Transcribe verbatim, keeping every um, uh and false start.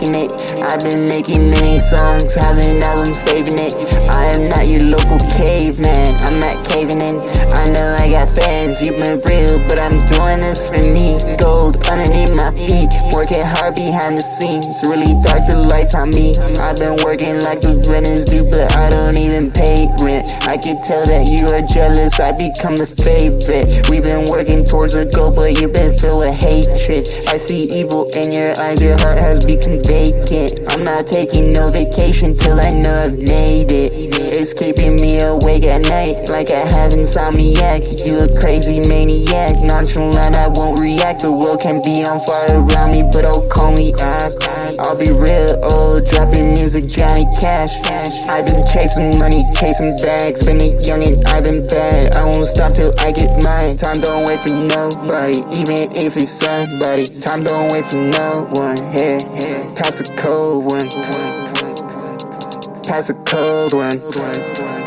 making it. I've been making many songs, have an album saving it. I am not your local caveman, I'm not caving in. I know I got fans, you've been real, but I'm doing this for me. Gold underneath my feet, working hard behind the scenes. Really dark, the lights on me. I've been working like the renters do, but I don't even pay rent. I can tell that you are jealous, I become the favorite. We've been working towards a goal, but you've been filled with hatred. I see evil in your eyes, your heart has become vacant. I'm not taking no vacation till I know I've made it. It's keeping me awake at night like I have insomniac. You a crazy maniac, nonchalant, I won't react. The world can be on fire around me, but I'll call me ass. I'll be real old, dropping music, Johnny Cash. I've been chasing money, chasing bags, been a youngin', I've been bad. I won't stop till I get mine. Time don't wait for nobody, even if it's somebody. Time don't wait for no one. Here, pass a cold one. Pass a cold one.